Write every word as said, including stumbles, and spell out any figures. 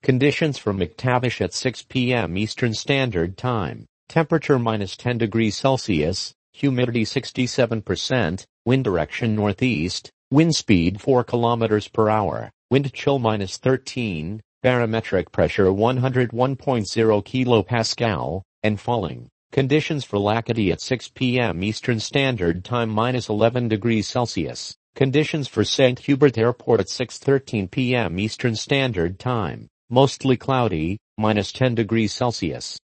Conditions for McTavish at six p m Eastern Standard Time. Temperature minus ten degrees Celsius, humidity sixty-seven percent, wind direction northeast, wind speed four kilometers per hour, wind chill minus thirteen, barometric pressure one hundred one point zero kilopascal, and falling. Conditions for Lackady at six p m Eastern Standard Time minus eleven degrees Celsius. Conditions for Saint Hubert Airport at six thirteen p m Eastern Standard Time. Mostly cloudy, minus ten degrees Celsius.